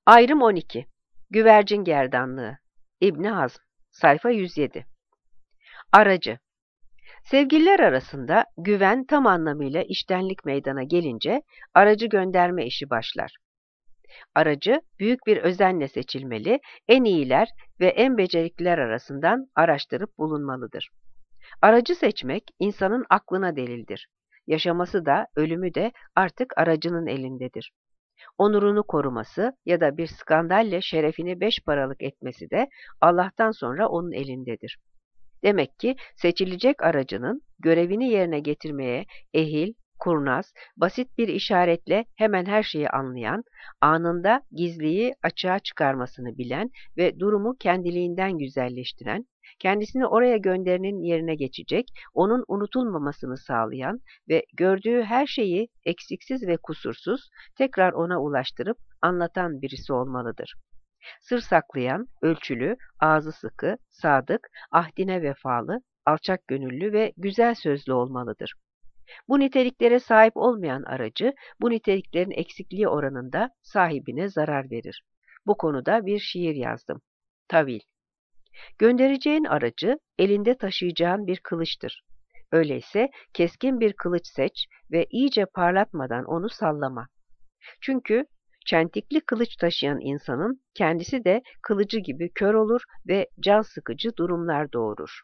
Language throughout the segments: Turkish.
Ayrım 12. Güvercin gerdanlığı. İbn Hazm. Sayfa 107. Aracı. Sevgililer arasında güven tam anlamıyla içtenlik meydana gelince aracı gönderme işi başlar. Aracı büyük bir özenle seçilmeli, en iyiler ve en becerikliler arasından araştırıp bulunmalıdır. Aracı seçmek insanın aklına delildir. Yaşaması da ölümü de artık aracının elindedir. Onurunu koruması ya da bir skandalle şerefini beş paralık etmesi de Allah'tan sonra onun elindedir. Demek ki seçilecek aracının görevini yerine getirmeye ehil, kurnaz, basit bir işaretle hemen her şeyi anlayan, anında gizliyi açığa çıkarmasını bilen ve durumu kendiliğinden güzelleştiren, kendisini oraya gönderenin yerine geçecek, onun unutulmamasını sağlayan ve gördüğü her şeyi eksiksiz ve kusursuz tekrar ona ulaştırıp anlatan birisi olmalıdır. Sır saklayan, ölçülü, ağzı sıkı, sadık, ahdine vefalı, alçak gönüllü ve güzel sözlü olmalıdır. Bu niteliklere sahip olmayan aracı, bu niteliklerin eksikliği oranında sahibine zarar verir. Bu konuda bir şiir yazdım. Tavil. Göndereceğin aracı, elinde taşıyacağın bir kılıçtır. Öyleyse keskin bir kılıç seç ve iyice parlatmadan onu sallama. Çünkü çentikli kılıç taşıyan insanın kendisi de kılıcı gibi kör olur ve can sıkıcı durumlar doğurur.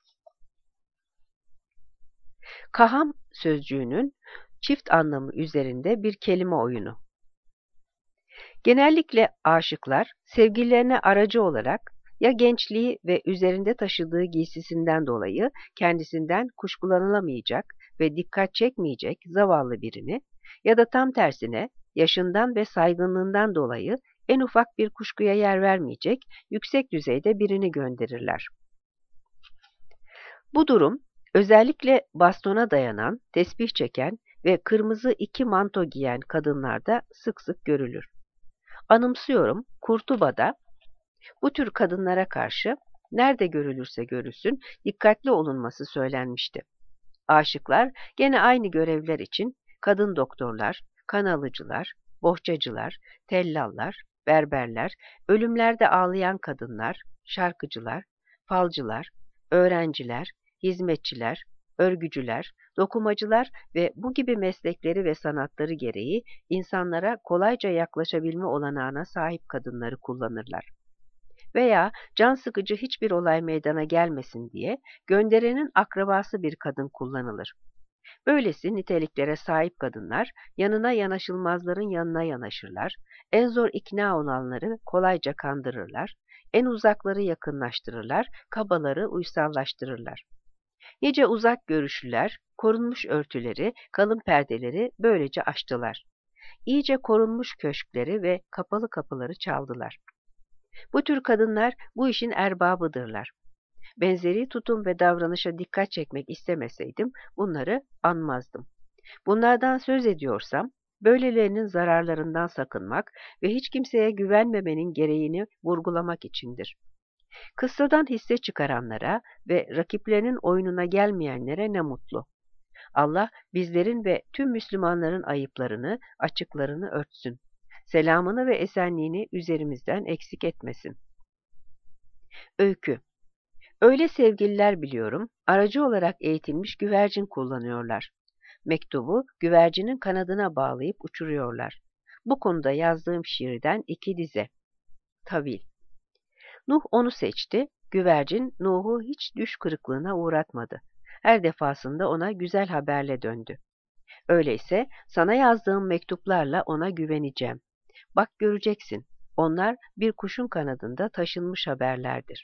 Kaham sözcüğünün çift anlamı üzerinde bir kelime oyunu. Genellikle aşıklar sevgililerine aracı olarak ya gençliği ve üzerinde taşıdığı giysisinden dolayı kendisinden kuşkulanılamayacak ve dikkat çekmeyecek zavallı birini ya da tam tersine yaşından ve saygınlığından dolayı en ufak bir kuşkuya yer vermeyecek yüksek düzeyde birini gönderirler. Bu durum özellikle bastona dayanan, tesbih çeken ve kırmızı iki manto giyen kadınlarda sık sık görülür. Anımsıyorum, Kurtuba'da bu tür kadınlara karşı nerede görülürse görülsün dikkatli olunması söylenmişti. Aşıklar gene aynı görevler için kadın doktorlar, kan alıcılar, bohçacılar, tellallar, berberler, ölümlerde ağlayan kadınlar, şarkıcılar, falcılar, öğrenciler, hizmetçiler, örgücüler, dokumacılar ve bu gibi meslekleri ve sanatları gereği insanlara kolayca yaklaşabilme olanağına sahip kadınları kullanırlar. Veya can sıkıcı hiçbir olay meydana gelmesin diye gönderenin akrabası bir kadın kullanılır. Böylesi niteliklere sahip kadınlar yanına yanaşılmazların yanına yanaşırlar, en zor ikna olanları kolayca kandırırlar, en uzakları yakınlaştırırlar, kabaları uysallaştırırlar. Nice uzak görüşlüler, korunmuş örtüleri, kalın perdeleri böylece açtılar. İyice korunmuş köşkleri ve kapalı kapıları çaldılar. Bu tür kadınlar bu işin erbabıdırlar. Benzeri tutum ve davranışa dikkat çekmek istemeseydim bunları anmazdım. Bunlardan söz ediyorsam, böylelerinin zararlarından sakınmak ve hiç kimseye güvenmemenin gereğini vurgulamak içindir. Kıssadan hisse çıkaranlara ve rakiplerinin oyununa gelmeyenlere ne mutlu. Allah bizlerin ve tüm Müslümanların ayıplarını, açıklarını örtsün. Selamını ve esenliğini üzerimizden eksik etmesin. Öykü. Öyle sevgililer biliyorum, aracı olarak eğitilmiş güvercin kullanıyorlar. Mektubu güvercinin kanadına bağlayıp uçuruyorlar. Bu konuda yazdığım şiirden 2 dize. Tavil. Nuh onu seçti, güvercin Nuh'u hiç düş kırıklığına uğratmadı. Her defasında ona güzel haberle döndü. Öyleyse sana yazdığım mektuplarla ona güveneceğim. Bak göreceksin, onlar bir kuşun kanadında taşınmış haberlerdir.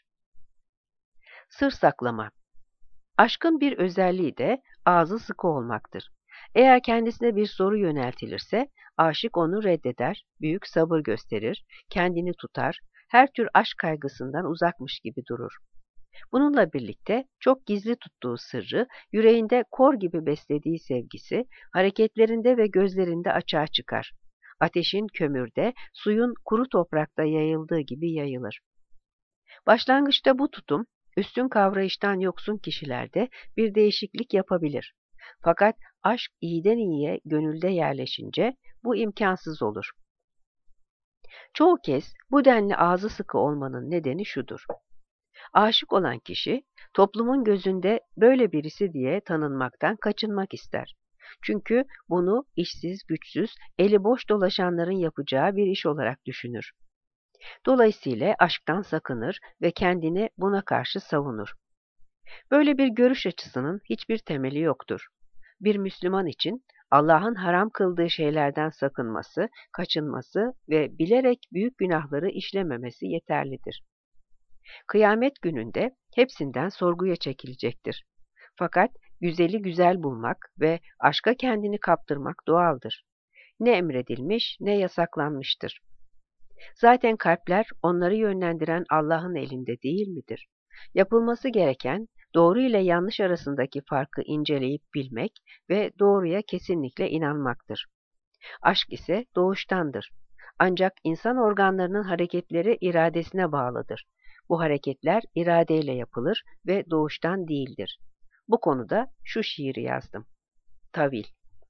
Sır saklama. Aşkın bir özelliği de ağzı sıkı olmaktır. Eğer kendisine bir soru yöneltilirse, aşık onu reddeder, büyük sabır gösterir, kendini tutar, her tür aşk kaygısından uzakmış gibi durur. Bununla birlikte çok gizli tuttuğu sırrı, yüreğinde kor gibi beslediği sevgisi, hareketlerinde ve gözlerinde açığa çıkar. Ateşin kömürde, suyun kuru toprakta yayıldığı gibi yayılır. Başlangıçta bu tutum, üstün kavrayıştan yoksun kişilerde bir değişiklik yapabilir. Fakat aşk iyiden iyiye gönülde yerleşince bu imkansız olur. Çoğu kez bu denli ağzı sıkı olmanın nedeni şudur. Aşık olan kişi toplumun gözünde böyle birisi diye tanınmaktan kaçınmak ister. Çünkü bunu işsiz, güçsüz, eli boş dolaşanların yapacağı bir iş olarak düşünür. Dolayısıyla aşktan sakınır ve kendini buna karşı savunur. Böyle bir görüş açısının hiçbir temeli yoktur. Bir Müslüman için Allah'ın haram kıldığı şeylerden sakınması, kaçınması ve bilerek büyük günahları işlememesi yeterlidir. Kıyamet gününde hepsinden sorguya çekilecektir. Fakat güzeli güzel bulmak ve aşka kendini kaptırmak doğaldır. Ne emredilmiş ne yasaklanmıştır. Zaten kalpler onları yönlendiren Allah'ın elinde değil midir? Yapılması gereken doğru ile yanlış arasındaki farkı inceleyip bilmek ve doğruya kesinlikle inanmaktır. Aşk ise doğuştandır. Ancak insan organlarının hareketleri iradesine bağlıdır. Bu hareketler iradeyle yapılır ve doğuştan değildir. Bu konuda şu şiiri yazdım. Tavil.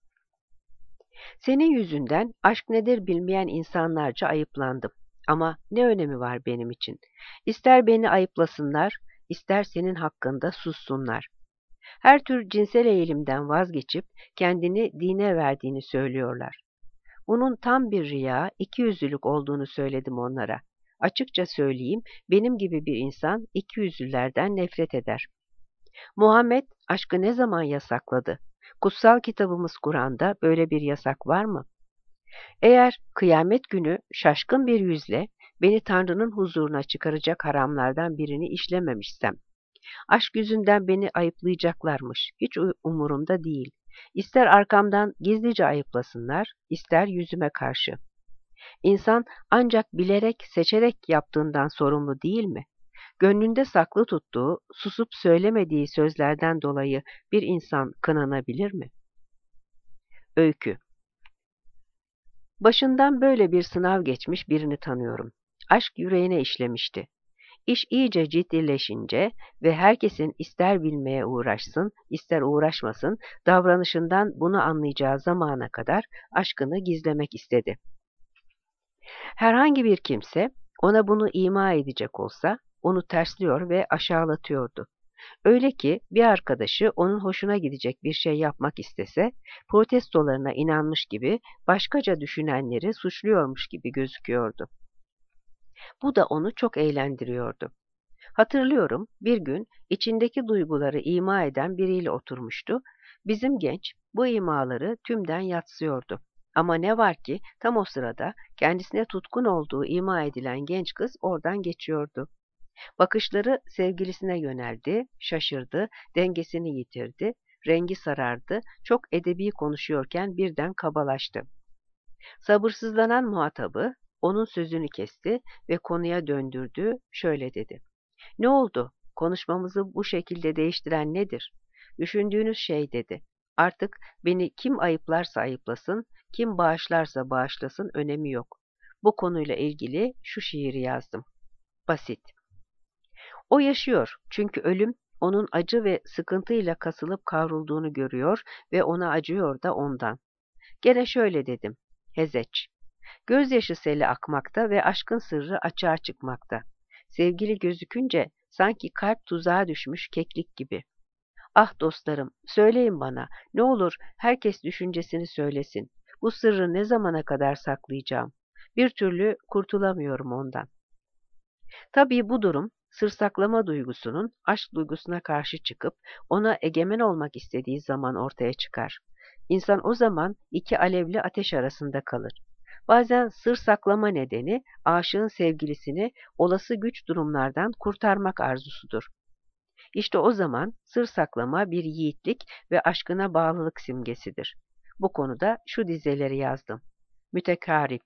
Senin yüzünden aşk nedir bilmeyen insanlarca ayıplandım. Ama ne önemi var benim için? İster beni ayıplasınlar, ister senin hakkında sussunlar. Her tür cinsel eğilimden vazgeçip kendini dine verdiğini söylüyorlar. Bunun tam bir riya, ikiyüzlülük olduğunu söyledim onlara. Açıkça söyleyeyim, benim gibi bir insan ikiyüzlülerden nefret eder. Muhammed aşkı ne zaman yasakladı? Kutsal kitabımız Kur'an'da böyle bir yasak var mı? Eğer kıyamet günü şaşkın bir yüzle beni Tanrı'nın huzuruna çıkaracak haramlardan birini işlememişsem, aşk yüzünden beni ayıplayacaklarmış, hiç umurumda değil. İster arkamdan gizlice ayıplasınlar, ister yüzüme karşı. İnsan ancak bilerek, seçerek yaptığından sorumlu değil mi? Gönlünde saklı tuttuğu, susup söylemediği sözlerden dolayı bir insan kınanabilir mi? Öykü. Başından böyle bir sınav geçmiş birini tanıyorum. Aşk yüreğine işlemişti. İş iyice ciddileşince ve herkesin ister bilmeye uğraşsın, ister uğraşmasın, davranışından bunu anlayacağı zamana kadar aşkını gizlemek istedi. Herhangi bir kimse ona bunu ima edecek olsa, onu tersliyor ve aşağılatıyordu. Öyle ki bir arkadaşı onun hoşuna gidecek bir şey yapmak istese, protestolarına inanmış gibi başkaca düşünenleri suçluyormuş gibi gözüküyordu. Bu da onu çok eğlendiriyordu. Hatırlıyorum, bir gün içindeki duyguları ima eden biriyle oturmuştu. Bizim genç bu imaları tümden yadsıyordu. Ama ne var ki tam o sırada kendisine tutkun olduğu ima edilen genç kız oradan geçiyordu. Bakışları sevgilisine yöneldi, şaşırdı, dengesini yitirdi, rengi sarardı, çok edebi konuşuyorken birden kabalaştı. Sabırsızlanan muhatabı onun sözünü kesti ve konuya döndürdü, şöyle dedi. Ne oldu? Konuşmamızı bu şekilde değiştiren nedir? Düşündüğünüz şey dedi. Artık beni kim ayıplarsa ayıplasın, kim bağışlarsa bağışlasın önemi yok. Bu konuyla ilgili şu şiiri yazdım. Basit. O yaşıyor çünkü ölüm onun acı ve sıkıntıyla kasılıp kavrulduğunu görüyor ve ona acıyor da ondan. Gene şöyle dedim. Hezeç. Gözyaşı seli akmakta ve aşkın sırrı açığa çıkmakta. Sevgili gözükünce sanki kalp tuzağa düşmüş keklik gibi. Ah dostlarım, söyleyin bana, ne olur herkes düşüncesini söylesin. Bu sırrı ne zamana kadar saklayacağım? Bir türlü kurtulamıyorum ondan. Tabii bu durum, sır saklama duygusunun aşk duygusuna karşı çıkıp ona egemen olmak istediği zaman ortaya çıkar. İnsan o zaman iki alevli ateş arasında kalır. Bazen sır saklama nedeni aşığın sevgilisini olası güç durumlardan kurtarmak arzusudur. İşte o zaman sır saklama bir yiğitlik ve aşkına bağlılık simgesidir. Bu konuda şu dizeleri yazdım. Mütekarip.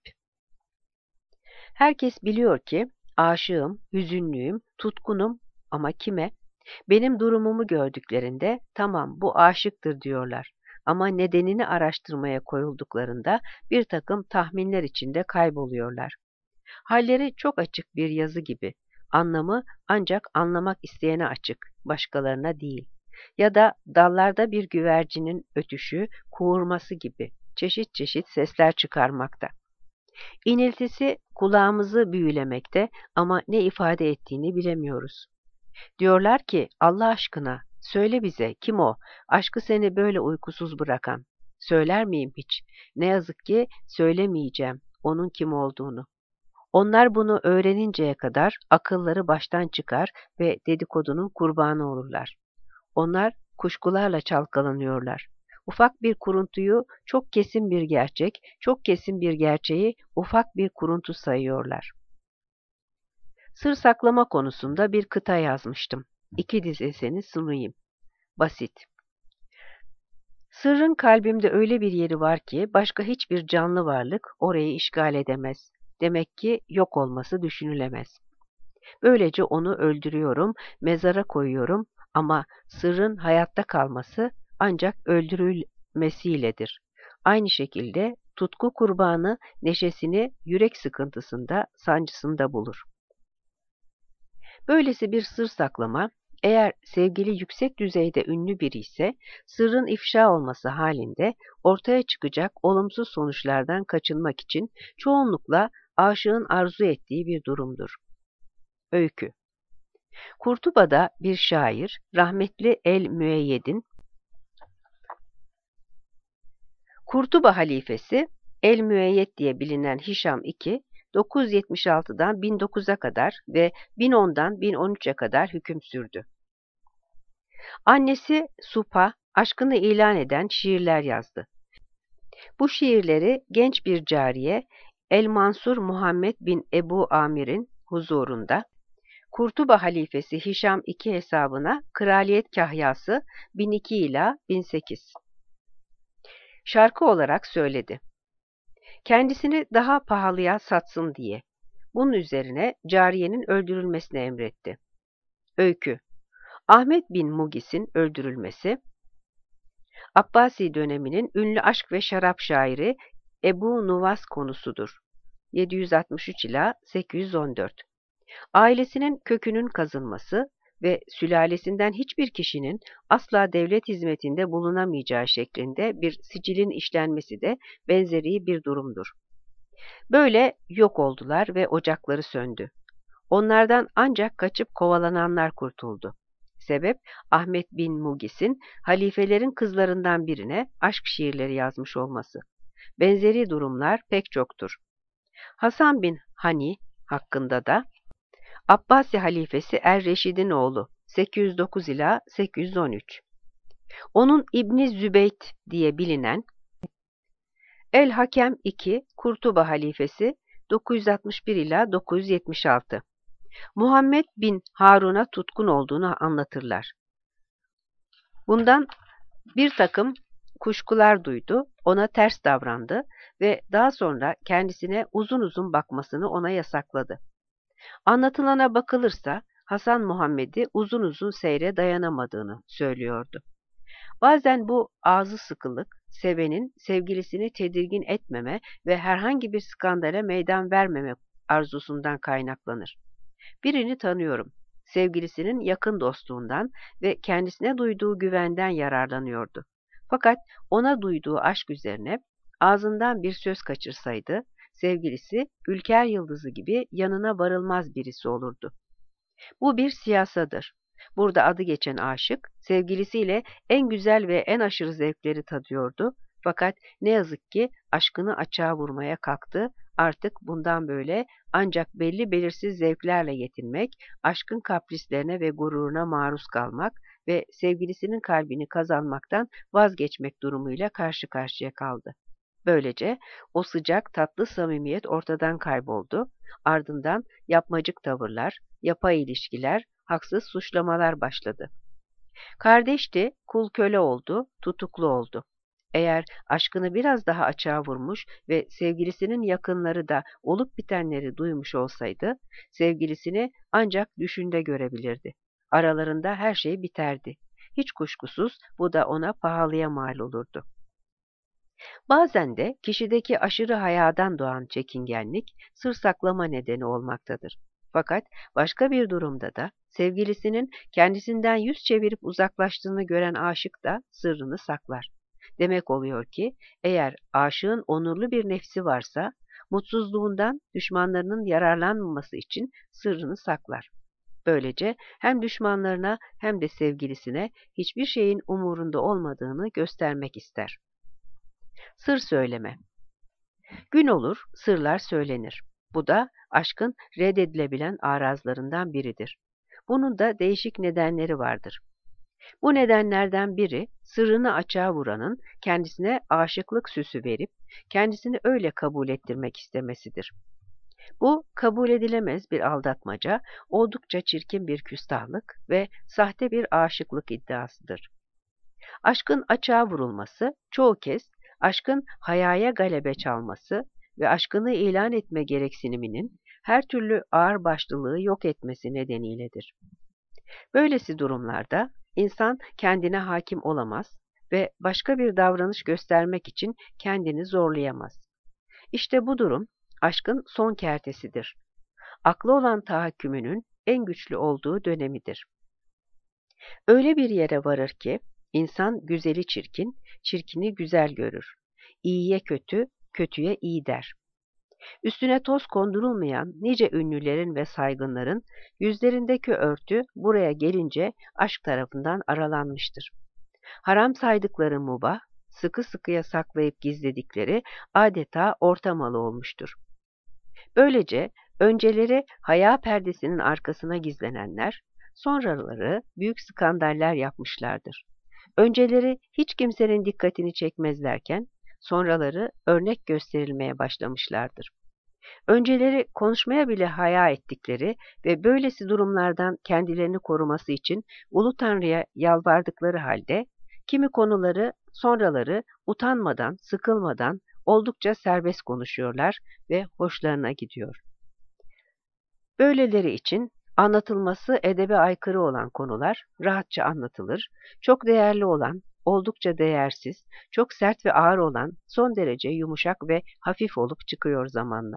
Herkes biliyor ki aşığım, hüzünlüyüm, tutkunum ama kime? Benim durumumu gördüklerinde tamam bu aşıktır diyorlar. Ama nedenini araştırmaya koyulduklarında bir takım tahminler içinde kayboluyorlar. Halleri çok açık bir yazı gibi. Anlamı ancak anlamak isteyene açık, başkalarına değil. Ya da dallarda bir güvercinin ötüşü, kuğurması gibi çeşit çeşit sesler çıkarmakta. İniltisi kulağımızı büyülemekte ama ne ifade ettiğini bilemiyoruz. Diyorlar ki Allah aşkına söyle bize kim o? Aşkı seni böyle uykusuz bırakan. Söyler miyim hiç? Ne yazık ki söylemeyeceğim onun kim olduğunu. Onlar bunu öğreninceye kadar akılları baştan çıkar ve dedikodunun kurbanı olurlar. Onlar kuşkularla çalkalanıyorlar. Ufak bir kuruntuyu çok kesin bir gerçek, çok kesin bir gerçeği ufak bir kuruntu sayıyorlar. Sır saklama konusunda bir kıta yazmıştım. 2 dizesini sunayım. Basit. Sırrın kalbimde öyle bir yeri var ki başka hiçbir canlı varlık orayı işgal edemez. Demek ki yok olması düşünülemez. Böylece onu öldürüyorum, mezara koyuyorum ama sırrın hayatta kalması ancak öldürülmesiyledir. Aynı şekilde tutku kurbanı neşesini yürek sıkıntısında, sancısında bulur. Böylesi bir sır saklama, eğer sevgili yüksek düzeyde ünlü biri ise sırrın ifşa olması halinde ortaya çıkacak olumsuz sonuçlardan kaçınmak için çoğunlukla aşığın arzu ettiği bir durumdur. Öykü. Kurtuba'da bir şair, rahmetli El-Müeyyed'in Kurtuba halifesi El-Müeyyed diye bilinen Hişam II, 976'dan 1009'a kadar ve 1010'dan 1013'e kadar hüküm sürdü. Annesi Supa, aşkını ilan eden şiirler yazdı. Bu şiirleri genç bir cariye El-Mansur Muhammed bin Ebu Amir'in huzurunda Kurtuba halifesi Hişam II hesabına kraliyet kahyası 1002 ila 1008 şarkı olarak söyledi. Kendisini daha pahalıya satsın diye. Bunun üzerine cariyenin öldürülmesini emretti. Öykü. Ahmet bin Mugis'in öldürülmesi, Abbasi döneminin ünlü aşk ve şarap şairi Ebu Nuvas konusudur. 763 ila 814. Ailesinin kökünün kazınması ve sülalesinden hiçbir kişinin asla devlet hizmetinde bulunamayacağı şeklinde bir sicilin işlenmesi de benzeri bir durumdur. Böyle yok oldular ve ocakları söndü. Onlardan ancak kaçıp kovalananlar kurtuldu. Sebep Ahmet bin Mugis'in halifelerin kızlarından birine aşk şiirleri yazmış olması. Benzeri durumlar pek çoktur. Hasan bin Hani hakkında da Abbasi halifesi Er-Reşid'in oğlu 809 ila 813. Onun İbni Zübeyt diye bilinen El-Hakem II Kurtuba halifesi 961 ila 976. Muhammed bin Harun'a tutkun olduğunu anlatırlar. Bundan bir takım kuşkular duydu, ona ters davrandı ve daha sonra kendisine uzun uzun bakmasını ona yasakladı. Anlatılana bakılırsa Hasan Muhammed'i uzun uzun seyre dayanamadığını söylüyordu. Bazen bu ağzı sıkılık, sevenin sevgilisini tedirgin etmeme ve herhangi bir skandale meydan vermeme arzusundan kaynaklanır. Birini tanıyorum. Sevgilisinin yakın dostluğundan ve kendisine duyduğu güvenden yararlanıyordu. Fakat ona duyduğu aşk üzerine ağzından bir söz kaçırsaydı, sevgilisi Ülker Yıldızı gibi yanına varılmaz birisi olurdu. Bu bir siyasadır. Burada adı geçen aşık, sevgilisiyle en güzel ve en aşırı zevkleri tadıyordu. Fakat ne yazık ki aşkını açığa vurmaya kalktı. Artık bundan böyle ancak belli belirsiz zevklerle yetinmek, aşkın kaprislerine ve gururuna maruz kalmak ve sevgilisinin kalbini kazanmaktan vazgeçmek durumuyla karşı karşıya kaldı. Böylece o sıcak tatlı samimiyet ortadan kayboldu. Ardından yapmacık tavırlar, yapay ilişkiler, haksız suçlamalar başladı. Kardeşti, kul köle oldu, tutuklu oldu. Eğer aşkını biraz daha açığa vurmuş ve sevgilisinin yakınları da olup bitenleri duymuş olsaydı, sevgilisini ancak düşünde görebilirdi. Aralarında her şey biterdi. Hiç kuşkusuz bu da ona pahalıya mal olurdu. Bazen de kişideki aşırı hayadan doğan çekingenlik sır saklama nedeni olmaktadır. Fakat başka bir durumda da sevgilisinin kendisinden yüz çevirip uzaklaştığını gören aşık da sırrını saklar. Demek oluyor ki eğer aşığın onurlu bir nefsi varsa Mutsuzluğundan düşmanlarının yararlanmaması için sırrını saklar. Böylece hem düşmanlarına hem de sevgilisine hiçbir şeyin umurunda olmadığını göstermek ister. Sır söyleme. Gün olur, sırlar söylenir. Bu da aşkın reddedilebilen arazlarından biridir. Bunun da değişik nedenleri vardır. Bu nedenlerden biri, sırrını açığa vuranın kendisine aşıklık süsü verip, kendisini öyle kabul ettirmek istemesidir. Bu, kabul edilemez bir aldatmaca, oldukça çirkin bir küstahlık ve sahte bir aşıklık iddiasıdır. Aşkın açığa vurulması, çoğu kez aşkın hayaya galebe çalması ve aşkını ilan etme gereksiniminin her türlü ağırbaşlılığı yok etmesi nedeniyledir. Böylesi durumlarda insan kendine hakim olamaz ve başka bir davranış göstermek için kendini zorlayamaz. İşte bu durum aşkın son kertesidir. Aklı olan tahakkümünün en güçlü olduğu dönemidir. Öyle bir yere varır ki insan güzeli çirkin, çirkini güzel görür. İyiye kötü, kötüye iyi der. Üstüne toz kondurulmayan nice ünlülerin ve saygınların yüzlerindeki örtü buraya gelince aşk tarafından aralanmıştır. Haram saydıkları mubah, sıkı sıkıya saklayıp gizledikleri adeta ortamalı olmuştur. Böylece önceleri haya perdesinin arkasına gizlenenler, sonraları büyük skandaller yapmışlardır. Önceleri hiç kimsenin dikkatini çekmezlerken, sonraları örnek gösterilmeye başlamışlardır. Önceleri konuşmaya bile haya ettikleri ve böylesi durumlardan kendilerini koruması için Ulu Tanrı'ya yalvardıkları halde, kimi konuları sonraları utanmadan, sıkılmadan oldukça serbest konuşuyorlar ve hoşlarına gidiyor. Böyleleri için anlatılması edebe aykırı olan konular rahatça anlatılır, çok değerli olan, oldukça değersiz, çok sert ve ağır olan son derece yumuşak ve hafif olup çıkıyor zamanla.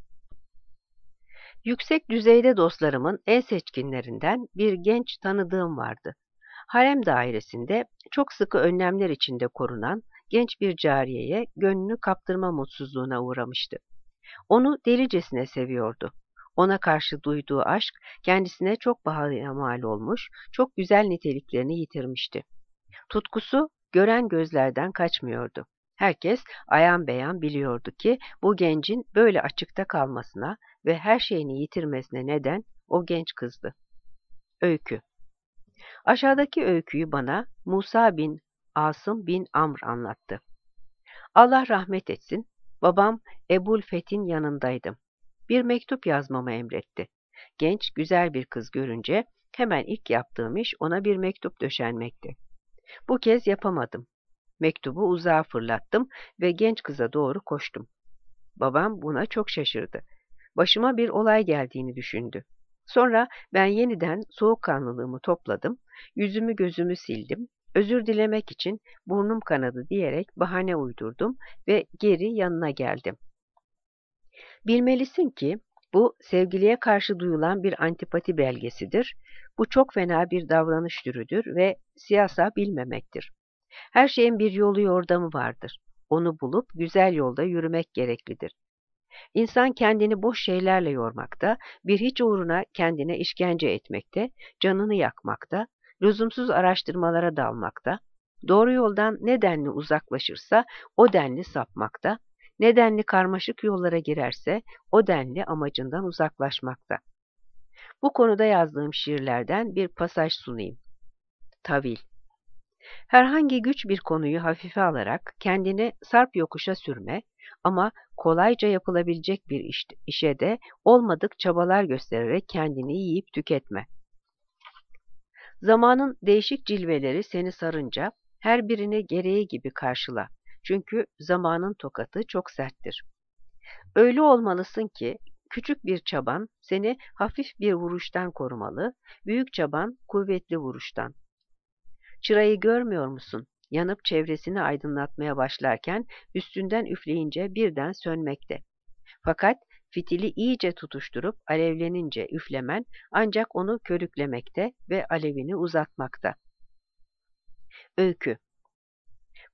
Yüksek düzeyde dostlarımın en seçkinlerinden bir genç tanıdığım vardı. Harem dairesinde çok sıkı önlemler içinde korunan genç bir cariyeye gönlünü kaptırma mutsuzluğuna uğramıştı. Onu delicesine seviyordu. Ona karşı duyduğu aşk kendisine çok pahalıya mal olmuş, çok güzel niteliklerini yitirmişti. Tutkusu gören gözlerden kaçmıyordu. Herkes ayan beyan biliyordu ki bu gencin böyle açıkta kalmasına ve her şeyini yitirmesine neden o genç kızdı. Öykü. Aşağıdaki öyküyü bana Musa bin Asım bin Amr anlattı. Allah rahmet etsin, babam Ebul Fethin yanındaydım. Bir mektup yazmamı emretti. Genç, güzel bir kız görünce hemen ilk yaptığım iş ona bir mektup döşenmekti. Bu kez yapamadım. Mektubu uzağa fırlattım ve genç kıza doğru koştum. Babam buna çok şaşırdı. Başıma bir olay geldiğini düşündü. Sonra ben yeniden soğukkanlılığımı topladım, yüzümü gözümü sildim, özür dilemek için burnum kanadı diyerek bahane uydurdum ve geri yanına geldim. Bilmelisin ki bu sevgiliye karşı duyulan bir antipati belgesidir. Bu çok fena bir davranış türüdür ve siyasa bilmemektir. Her şeyin bir yolu yordamı vardır. Onu bulup güzel yolda yürümek gereklidir. İnsan kendini boş şeylerle yormakta, bir hiç uğruna kendine işkence etmekte, canını yakmakta, lüzumsuz araştırmalara dalmakta, doğru yoldan ne denli uzaklaşırsa o denli sapmakta, ne denli karmaşık yollara girerse o denli amacından uzaklaşmakta. Bu konuda yazdığım şiirlerden bir pasaj sunayım. Tavil. Herhangi güç bir konuyu hafife alarak kendini sarp yokuşa sürme ama kolayca yapılabilecek bir işe de olmadık çabalar göstererek kendini yiyip tüketme. Zamanın değişik cilveleri seni sarınca her birini gereği gibi karşıla. Çünkü zamanın tokatı çok serttir. Öyle olmalısın ki küçük bir çaban seni hafif bir vuruştan korumalı, büyük çaban kuvvetli vuruştan. Çırayı görmüyor musun? Yanıp çevresini aydınlatmaya başlarken üstünden üfleyince birden sönmekte. Fakat fitili iyice tutuşturup alevlenince üflemen ancak onu körüklemekte ve alevini uzatmakta. Öykü.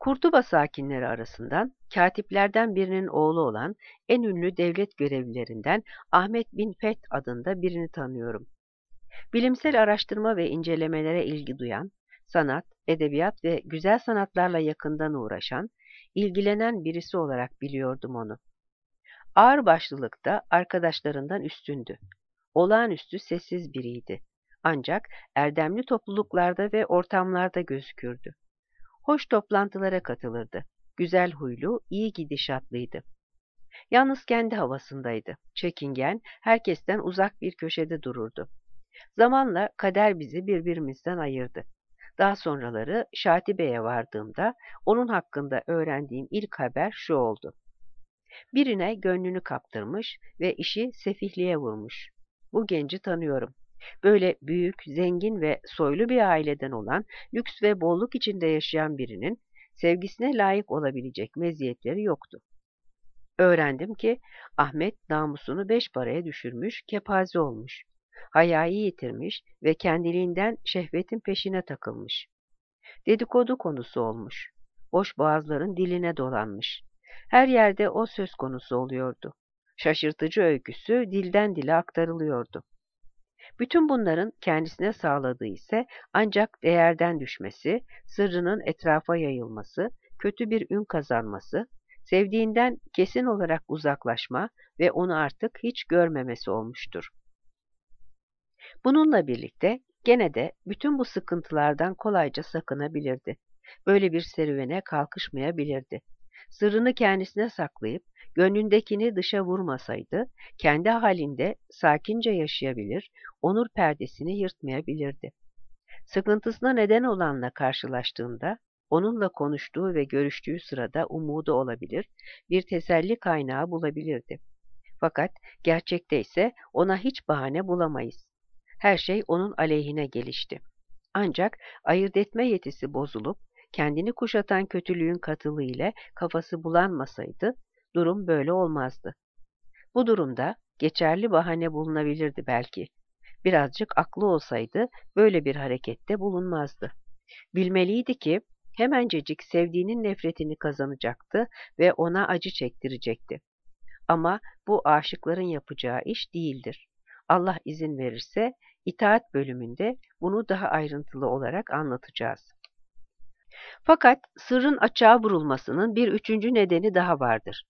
Kurtuba sakinleri arasından katiplerden birinin oğlu olan en ünlü devlet görevlilerinden Ahmet bin Feth adında birini tanıyorum. Bilimsel araştırma ve incelemelere ilgi duyan, sanat, edebiyat ve güzel sanatlarla yakından uğraşan, ilgilenen birisi olarak biliyordum onu. Ağırbaşlılıkta arkadaşlarından üstündü. Olağanüstü sessiz biriydi. Ancak erdemli topluluklarda ve ortamlarda gözükürdü. Hoş toplantılara katılırdı. Güzel huylu, iyi gidişatlıydı. Yalnız kendi havasındaydı. Çekingen, herkesten uzak bir köşede dururdu. Zamanla kader bizi birbirimizden ayırdı. Daha sonraları Şatibe'ye vardığımda onun hakkında öğrendiğim ilk haber şu oldu. Birine gönlünü kaptırmış ve işi sefihliğe vurmuş. Bu genci tanıyorum. Böyle büyük, zengin ve soylu bir aileden olan, lüks ve bolluk içinde yaşayan birinin sevgisine layık olabilecek meziyetleri yoktu. Öğrendim ki Ahmet namusunu 5 paraya düşürmüş, kepaze olmuş. Hayayı yitirmiş ve kendiliğinden şehvetin peşine takılmış. Dedikodu konusu olmuş. Boş boğazların diline dolanmış. Her yerde o söz konusu oluyordu. Şaşırtıcı öyküsü dilden dile aktarılıyordu. Bütün bunların kendisine sağladığı ise ancak değerden düşmesi, sırrının etrafa yayılması, kötü bir ün kazanması, sevdiğinden kesin olarak uzaklaşma ve onu artık hiç görmemesi olmuştur. Bununla birlikte gene de bütün bu sıkıntılardan kolayca sakınabilirdi. Böyle bir serüvene kalkışmayabilirdi. Sırrını kendisine saklayıp gönlündekini dışa vurmasaydı, kendi halinde sakince yaşayabilir, onur perdesini yırtmayabilirdi. Sıkıntısına neden olanla karşılaştığında, onunla konuştuğu ve görüştüğü sırada umudu olabilir, bir teselli kaynağı bulabilirdi. Fakat gerçekte ise ona hiç bahane bulamayız. Her şey onun aleyhine gelişti. Ancak ayırt etme yetisi bozulup, kendini kuşatan kötülüğün katılığı ile kafası bulanmasaydı, durum böyle olmazdı. Bu durumda geçerli bahane bulunabilirdi belki. Birazcık aklı olsaydı böyle bir harekette bulunmazdı. Bilmeliydi ki hemencecik sevdiğinin nefretini kazanacaktı ve ona acı çektirecekti. Ama bu aşıkların yapacağı iş değildir. Allah izin verirse itaat bölümünde bunu daha ayrıntılı olarak anlatacağız. Fakat sırrın açığa vurulmasının bir üçüncü nedeni daha vardır.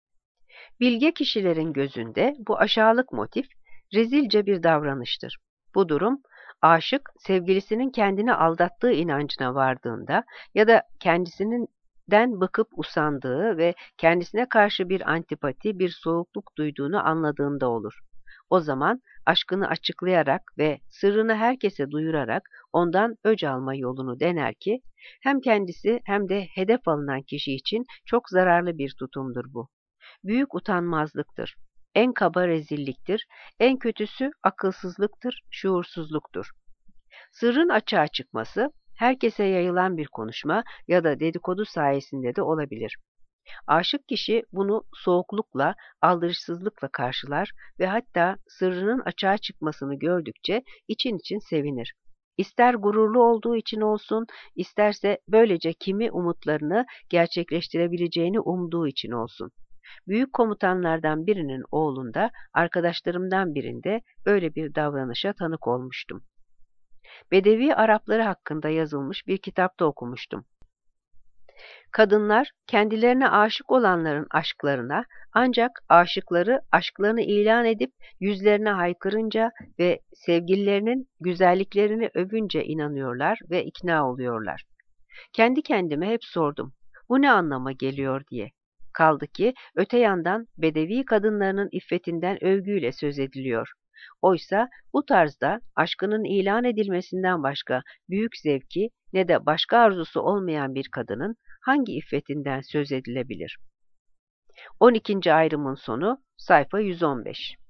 Bilge kişilerin gözünde bu aşağılık motif rezilce bir davranıştır. Bu durum, aşık sevgilisinin kendini aldattığı inancına vardığında ya da kendisinden bıkıp usandığı ve kendisine karşı bir antipati, bir soğukluk duyduğunu anladığında olur. O zaman aşkını açıklayarak ve sırrını herkese duyurarak ondan öc alma yolunu dener ki, hem kendisi hem de hedef alınan kişi için çok zararlı bir tutumdur bu. Büyük utanmazlıktır. En kaba rezilliktir. En kötüsü akılsızlıktır, şuursuzluktur. Sırrın açığa çıkması, herkese yayılan bir konuşma ya da dedikodu sayesinde de olabilir. Aşık kişi bunu soğuklukla, aldırışsızlıkla karşılar ve hatta sırrının açığa çıkmasını gördükçe için için sevinir. İster gururlu olduğu için olsun, isterse böylece kimi umutlarını gerçekleştirebileceğini umduğu için olsun. Büyük komutanlardan birinin oğlunda, arkadaşlarımdan birinde böyle bir davranışa tanık olmuştum. Bedevi Arapları hakkında yazılmış bir kitapta okumuştum. Kadınlar kendilerine aşık olanların aşklarına ancak aşıkları aşklarını ilan edip yüzlerine haykırınca ve sevgililerinin güzelliklerini övünce inanıyorlar ve ikna oluyorlar. Kendi kendime hep sordum, bu ne anlama geliyor diye. Kaldı ki öte yandan bedevi kadınlarının iffetinden övgüyle söz ediliyor. Oysa bu tarzda aşkının ilan edilmesinden başka büyük zevki ne de başka arzusu olmayan bir kadının hangi iffetinden söz edilebilir? 12. ayrımın sonu sayfa 115.